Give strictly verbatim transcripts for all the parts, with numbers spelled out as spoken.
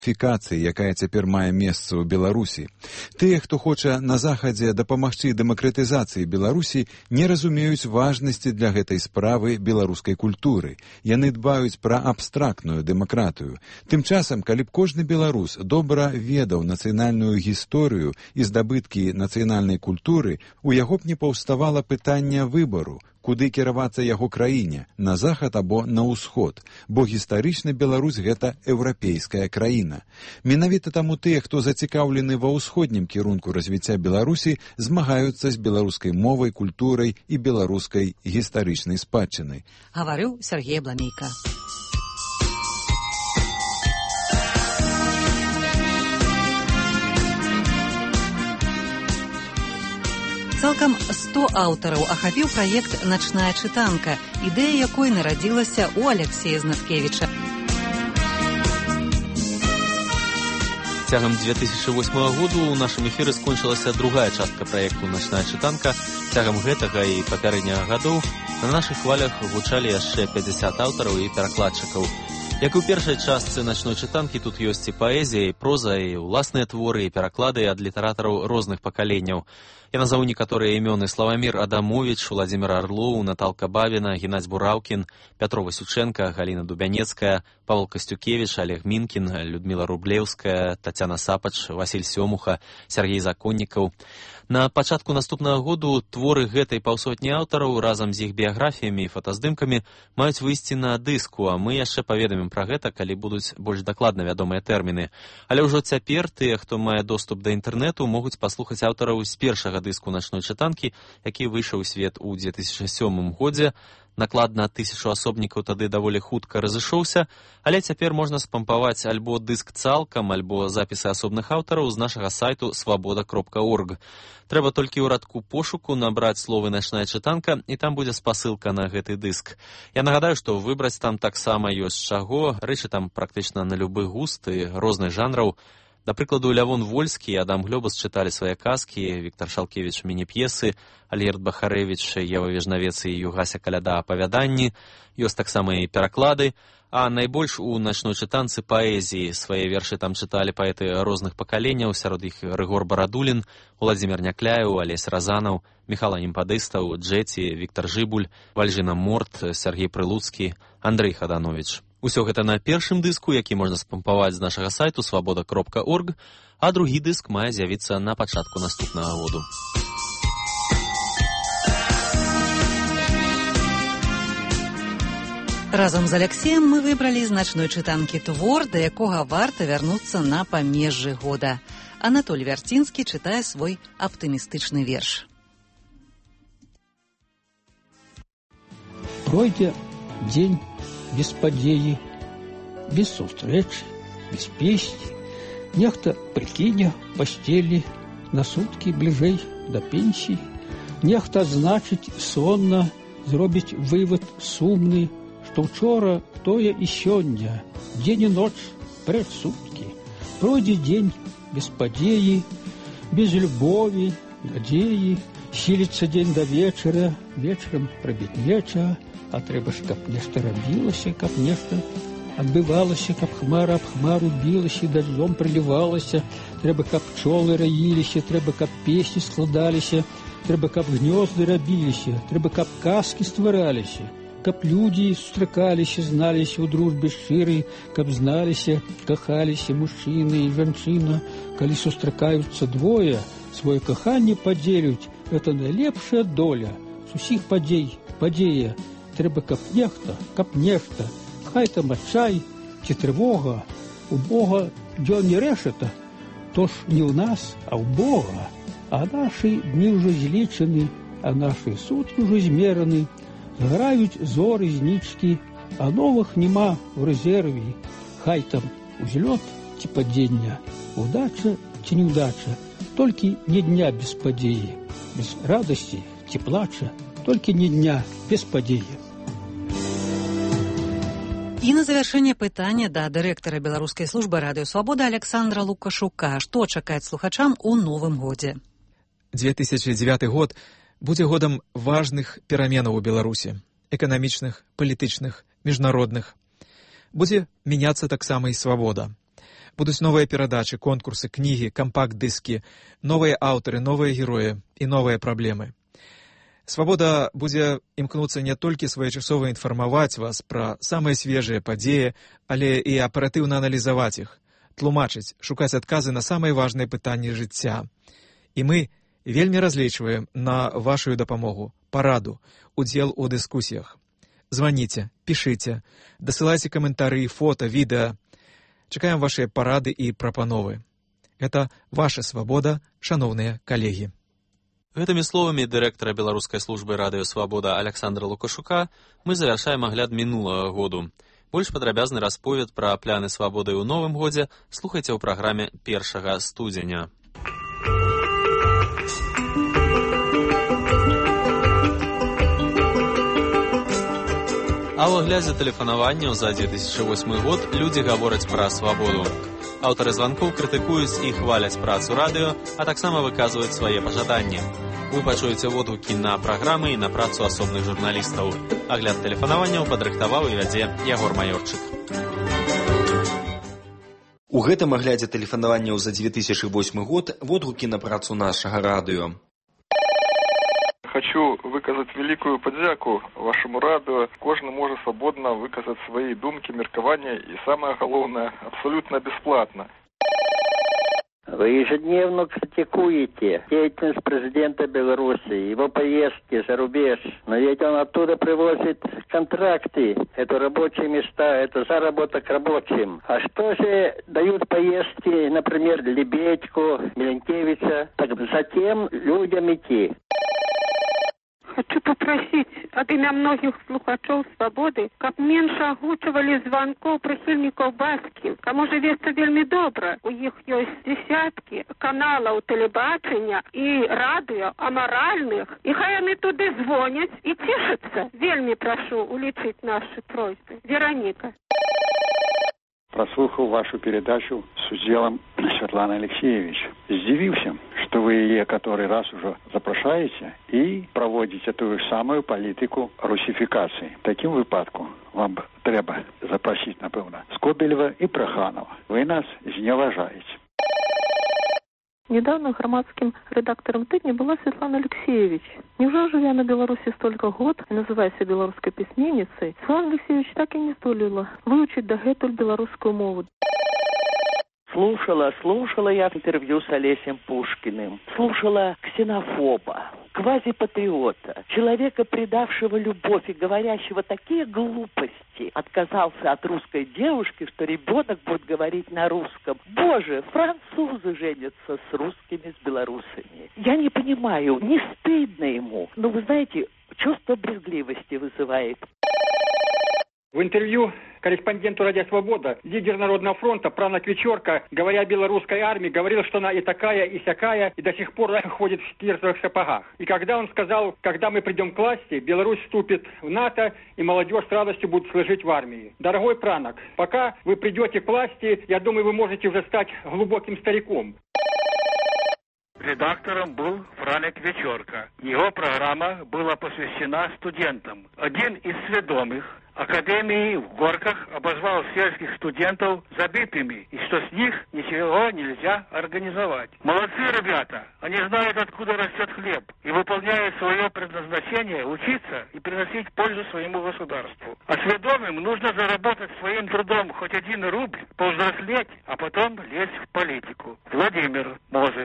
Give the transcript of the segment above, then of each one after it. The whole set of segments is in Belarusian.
фікацыі, якая цяпер мае месца ў Беларусі. Тыя, хто хоча на захадзе дапамагчы дэмакратызацыі Беларусі, не разумеюць важнасці для гэтай справы беларускай культуры. Яны дбаюць пра абстрактную дэмакратыю. Тым часам, калі б кожны беларус добра ведаў нацыянальную гісторыю і здабыткі нацыянальнай культуры, у яго б не паўставала пытання выбару, куды кіравацца яго краіне, на захад або на ўсход, бо гістарычна Беларусь гэта еўрапейская краіна. Менавіта таму тыя, хто зацікаўлены ва ўсходнім кірунку развіцця Беларусі, змагаюцца з беларускай мовай, культурай і беларускай гістарычнай спадчынай. Гаварыў Сергей Бламейка. Цалкам сто аўтараў ахапіў праект «Начная чытанка», ідэя якой нарадзілася ў Алексея Знаткевіча. Цягам две тысячы восьмага году ў нашым эфіры скончылася другая частка праекту «Начная чытанка». Цягам гэтага і папярэдняга гадоў на нашых хвалях гучалі яшчэ пяцьдзясят аўтараў і перакладчыкаў. Як у першай частцы «Начной чытанкі», тут ёсць і паэзія, і проза, і ўласныя творы, і пераклады ад літаратараў розных пакаленняў. Я назову некаторыя імёны: Славамір Адамович, Владзімир Арлоў, Наталка Бабіна, Геннадзь Бураўкін, Пятро Васюченко, Галіна Дубянецкая, Павел Костюкевич, Олег Минкин, Людмила Рублеўская, Татьяна Сапач, Василь Сёмуха, Сергей Законнікаў. На пачатку наступнага году творы гэтай паўсотні аўтараў разам з іх біяграфіямі і фотаздымкамі маюць выйсці на дыску, а мы яшчэ паведамім пра гэта, калі будуць больш дакладна вядомыя тэрміны. Але ўжо цяпер тыя, хто мае доступ да інтэрнэту, могуць паслухаць аўтараў з першага дыску «Начной чытанкі», які выйшаў у свет у две тысячы сёмым годзе. Наклад на тысячу асобнікаў тады даволі хутка разышоўся, але цяпер можна спампаваць альбо дыск цалкам, альбо запісы асобных аўтараў з нашага сайту свабода кропка орг. Трэба толькі ў радку пошуку набраць словы «Начная чытанка», і там будзе спасылка на гэты дыск. Я нагадаю, што выбраць там таксама ёсць чаго, рэчы там практычна на любы густ і розных жанраў. Да прыкладу, Лявон Вольскі і Адам Глёбас чыталі свае казкі, Віктор Шалкевіч міні-п'есы, Альгерд Бахарэвіч, Ева Вежнавец і Югася Каляда апавяданні, ёсць таксама і пераклады, а найбольш у «Начной чытанцы» паэзіі. Свае вершы там чыталі паэты розных пакаленняў, сярод іх Рыгор Барадулін, Уладзімір Някляеў, Алесь Разанаў, Міхала Німпадыстаў, Джэці, Віктор Жыбуль, Вальжына Морт, Сергей Прылуцкі, Андрэй Хаданович. Усё гэта на першым дыску, які можна спампаваць з нашага сайту свабода кропка орг, а другі дыск мае з'явіцца на пачатку наступнага году. Разам з Алексеем мы выбралі з «Начной чытанкі» твор, да якога варта вярнуцца на памежжы года. Анатоль Вярцінскі чытае свой аптымістычны верш. Пройдзе дзень без падзеі, без сустрэчы, без песні, нехта прыкіне пасцелі на суткі бліжэй да пенсіі, нехта адзначыць сонна, зробіць вывад сумны, што ўчора тое і сёння, дзень і ноч предсудкі. Пройдзе дзень без падзеі, без любові, надзеі, сіліцца дзень да вечара, вечарам прабітнеча, а трэба ж, каб нешта рабілася, каб нешта адбывалася, каб хмара аб хмару білася, дажджом прылівалася, трэба, каб пчолы раіліся, трэба, каб песні складаліся, трэба, каб гнёзды рабіліся, трэба, каб казкі ствараліся, каб людзі сустракаліся, зналіся ў дружбе шчырай, каб зналіся, кахаліся мужчына і жанчына. Калі сустракаюцца двое, сваё каханне падзелюць, гэта найлепшая доля з усіх падзей, падзея. Трэба, каб нехта, каб нешта, хай там адчай ці трывога, у Бога дзён не рэшата, то ж не ў нас, а ў Бога. А нашы дні ўжо злічаны, а нашы суткі ўжо змераны, згараюць зоры знічкі, а новых няма ў рэзерве. Хай там узлёт ці падзення, удача ці неудача, толькі не дня без падзеі, без радасці ці плача, толькі не дня без падзеі. І на завяршэнне пытання да дырэктара беларускай службы радыё «Свабода» Александра Лукашука. Што чакаць слухачам у новым годзе? две тысячи девятый год будзе годам важных пераменаў у Беларусі, эканамічных, палітычных, міжнародных. Будзе мяняцца таксама і свабода. Будуць новыя перадачы, конкурсы, кнігі, кампакт-дыскі, новыя аўтары, новыя героі і новыя праблемы. Свабода будзе імкнуцца не толькі своечасова інфармаваць вас пра самыя свежыя падзеі, але і аператыўна аналізаваць іх, тлумачыць, шукаць адказы на самыя важныя пытанні жыцця. І мы вельмі разлічваем на вашу дапамогу, параду, удзел у дыскусіях. Званіце, пішыце, дасылайце каментары, фота, відэа. Чакаем вашыя парады і прапановы. Гэта ваша свабода, шаноўныя калегі. Гэтымі словамі дырэктара беларускай службы радыё «Свабода» Александра Лукашука мы завяршаем агляд мінулага году. Больш падрабязны расповед пра пляны свабоды ў новым годзе слухайце ў праграме першага студзеня. А ў аглядзе тэлефанаванняў за дзве тысячы восьмы год людзі гавораць пра свабоду. Аўтары званкоў крытыкуюць і хваляць працу радыё, а таксама выказваюць свае пажаданні. Вы пачуеце водгукі на праграмы і на працу асобных журналістаў. Агляд тэлефанаванняў падрыхтаваў і вядзе Ягор Маёрчык. У гэтым аглядзе тэлефанаванняў за дзве тысячы восьмы год водгукі на працу нашага радыё. Хочу выказаць великую падзяку вашему радыё. Кожны можа свабодна выказаць свои думкі, меркавання и, самое главное, абсолютно бесплатно. Вы ежедневно критикуете деятельность президента Беларуси, его поездки за рубеж. Но ведь он оттуда привозит контракты, это рабочие места, это заработок рабочим. А что же дают поездки, например, Лебедьку, Миленкевича? Так затем людям идти. Хочу попросить от имя многих слухачов «Свободы», каб меньше агучивали звонков прихильников Баски. Кому живется вельми добро. У них есть десятки каналов телебачення и радио аморальных. И хай они туда звонят и тешатся. Вельми прошу уличить наши просьбы. Вероника. Прослухал вашу передачу с уделом Светланы Алексеевич. Здивился, что вы ее который раз уже запрошаете и проводите ту самую политику русификации. В таким выпадку вам треба запросить, напевно, Скобелева и Проханова. Вы нас зневажаете. Недавно громадским редактором «Тыдня» была Светлана Алексеевич. Неужели, живя на Беларуси столько год и называя себя белорусской письменницей, Светлана Алексеевич так и не здолела выучить дагэтуль белорусскую мову? Слушала, слушала я интервью с Олесем Пушкиным. Слушала ксенофоба, квазипатриота, человека, предавшего любовь и говорящего такие глупости. Отказался от русской девушки, что ребенок будет говорить на русском. Боже, французы женятся с русскими, с белорусами. Я не понимаю, не стыдно ему. Но вы знаете, чувство брезгливости вызывает. В интервью корреспонденту «Радио Свобода» лидер Народного фронта Пранок Вечерка, говоря о белорусской армии, говорил, что она и такая, и сякая, и до сих пор ходит в кирзовых сапогах. И когда он сказал, когда мы придем к власти, Беларусь вступит в НАТО, и молодежь с радостью будет служить в армии. Дорогой Пранок, пока вы придете к власти, я думаю, вы можете уже стать глубоким стариком. Редактором был Франик Вечерка. Его программа была посвящена студентам. Один из сведомых Академии в Горках обозвал сельских студентов забитыми, и что с них ничего нельзя организовать. Молодцы ребята, они знают, откуда растет хлеб, и выполняют свое предназначение учиться и приносить пользу своему государству. А сведомым нужно заработать своим трудом хоть один рубль, повзрослеть, а потом лезть в политику. Владимир Мозырь.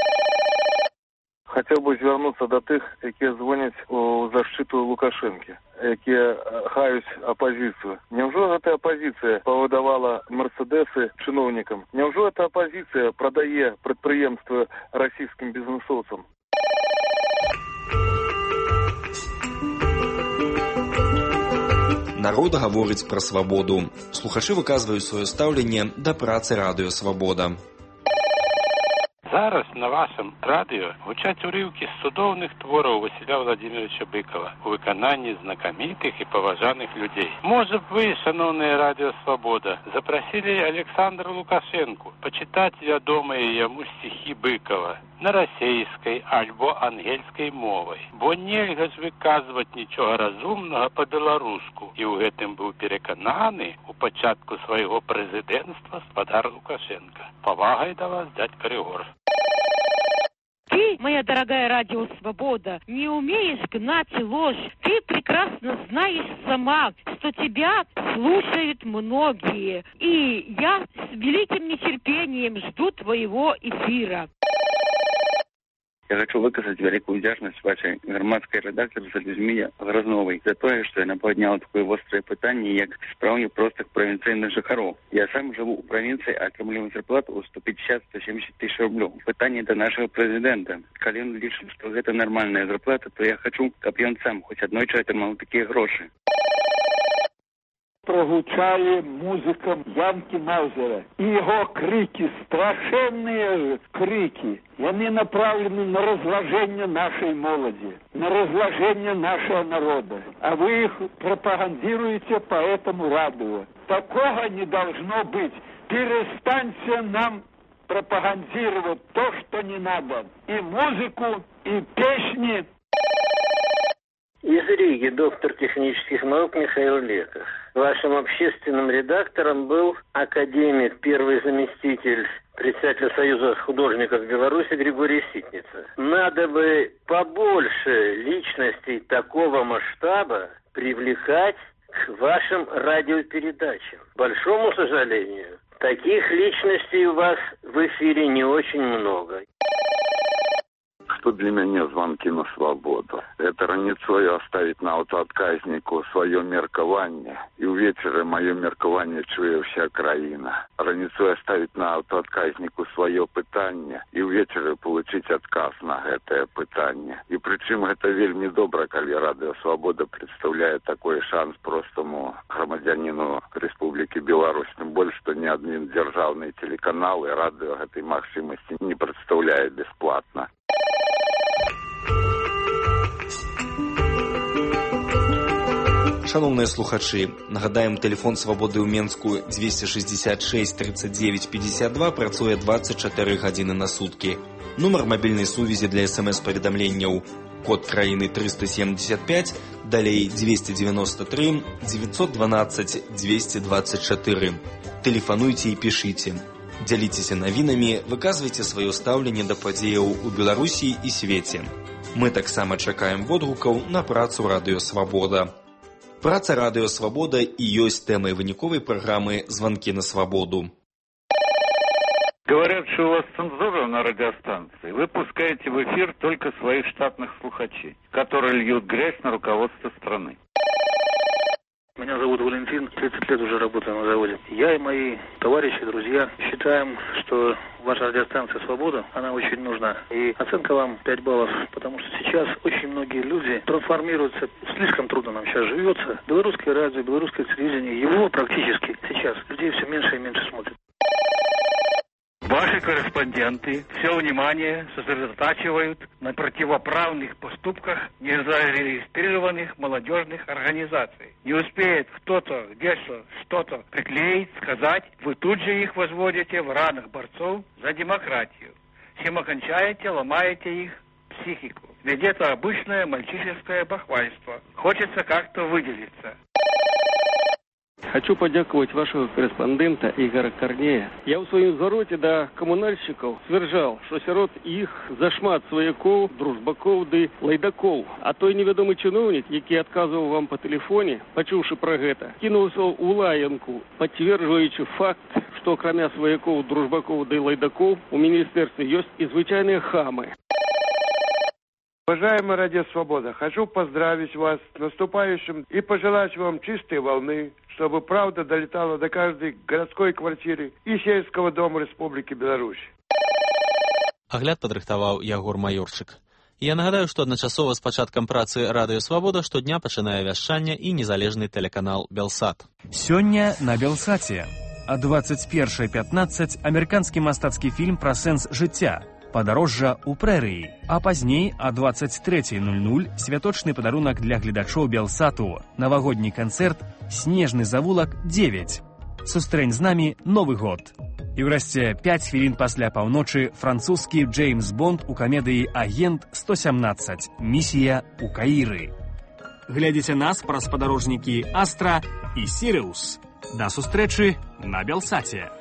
Хотел бы звернуться до тых, які дзвоняць у защиту Лукашенки, які хаюць оппозицию. Неужели эта оппозиция повыдавала мерседесы чиновникам? Неужели эта оппозиция продае предприемство российским бизнесовцам? Народ гаворыць пра свабоду. Слухачы выказваюць сваё стаўленне да працы радыё «Свабода». Зараз на вашем радио гучать уривки з судовних творів Василя Владимировича Быкова у виконанні знакомитих і поважаних людей. Може б ви, шановне радіо «Свобода», запросили Александра Лукашенку почитати відомі йому стихи Быкова. на расейскай альбо ангельскай мовай. Бо нельга ж выказваць нічога разумнага па-беларуску. І ў гэтым быў перакананы у пачатку свайго прэзідэнцтва спадар Лукашенко. Павагай да вас, дядька Рыгор. Ты, моя дорогая Радио Свобода, не умеешь гнать ложь. Ты прекрасно знаешь сама, что тебя слушают многие. И я с великим нетерпением жду твоего эфира. Я хочу выказать великую вдячность вашей громадской редактору Людмиле Грозновой за то, что она подняла такое острое питание, как справді простых провинційних жихаров. Я сам живу у провинции, а отримую зарплату у сто пятьдесят - сто семьдесят тысяч рублей. Питание до нашего президента. Коли он лишил, что это нормальная зарплата, то я хочу, чтобы он сам хоть одной человек отримал такие гроши. Прогучали музыкам Янки Маузера. И его крики, страшенные крики, они направлены на разложение нашей молоди, на разложение нашего народа. А вы их пропагандируете по этому радио. Такого не должно быть. Перестаньте нам пропагандировать то, что не надо. И музыку, и песни. Из Риги доктор технических наук Михаил Леков. Вашим общественным редактором был академик, первый заместитель председателя Союза художников Беларуси Григорий Ситница. Надо бы побольше личностей такого масштаба привлекать к вашим радиопередачам. К большому сожалению, таких личностей у вас в эфире не очень много. Что для меня звонки на свободу? Это раніцою оставить на автоотказнику свое меркование. И увечері мое меркование чує вся країна. Раніцою оставить на автоотказнику свое питання. И увечері получить отказ на это питання. И причем это вельми добро, коли Радио Свобода представляет такой шанс простому громадянину Республики Беларусь. Тем более, что ни один державный телеканал и радио этой максимости не представляет бесплатно. Шановныя слухачы, нагадаем, тэлефон свабоды ў Менску двести шестьдесят шесть тридцать девять пятьдесят два працуе двадцать четыре гадзіны на суткі. Нумар мабільнай сувязі для смс-паведамленняў код краіны триста семьдесят пять, далей двести девяносто три девятьсот двенадцать двести двадцать четыре. Тэлефануйце і пішыце. Дзяліцеся навінамі, выказвайце сваё стаўленне да падзеяў у Беларусі і свеце. Мы таксама чакаем водгукаў на працу Радыё Свабода. Праца Радыё Свабода і ёсць тэмай выніковай праграмы «Звонки на свободу». Говорят, что у вас цензура на радиостанции. Вы пускаете в эфир только своих штатных слухачей, которые льют грязь на руководство страны. Меня зовут Валентин, тридцать лет уже работаю на заводе. Я и мои товарищи, друзья считаем, что ваша радиостанция «Свобода», она очень нужна. И оценка вам пять баллов, потому что сейчас очень многие люди трансформируются. Слишком трудно нам сейчас живется. Белорусское радио, белорусское телевидение, его практически сейчас людей все меньше и меньше смотрят. Ваши корреспонденты все внимание сосредотачивают на противоправных поступках незарегистрированных молодежных организаций. Не успеет кто-то где-то что-то приклеить, сказать, вы тут же их возводите в ранг борцов за демократию. Чем окончаете, ломаете их психику. Ведь это обычное мальчишеское бахвальство. Хочется как-то выделиться. Хочу подякувати вашого кореспондента Ігора Корнея. Я у своїм звороті до комунальщиків стверджав, що сярод їх зашмат свояков, дружбаков ды лайдаков. А той невідомий чиновник, який відказував вам по телефоні, почувши про гэта, кинувся у лаянку, підтверджуючи факт, що кроме свояков, дружбаков ды лайдаков у міністерстві є і звичайні хами. Уважаемая Радио Свобода, хочу поздравить вас с наступающим и пожелать вам чистой волны, чтобы правда долетала до каждой городской квартиры и сельского дома Республики Беларусь. Агляд падрыхтаваў Ягор Маёрчык. Я нагадаю, што адначасова з пачаткам працы Радыё Свабода штодня пачынае вяшчанне і незалежны тэлеканал Белсат. Сёння на Белсаце. А двадцать первое пятнадцать амерыканскі мастацкі фільм пра сэнс жыцця. Падарожжа ў прэрыі. А пазней а двадцать третье ноль ноль святочны падарунак для гледачоў Белсату. Навагодні канцэрт «Снежны завулак девять». Сустрэнь з намі Новы год. І ўрэшце пяць хвілін пасля паўночы французскі Джеймс Бонд у камедыі «Агент сто семнадцаць. Місія ў Каіры». Глядзіце нас праз спадарожнікі Астра і Сірыус. Да сустрэчы на Белсаце.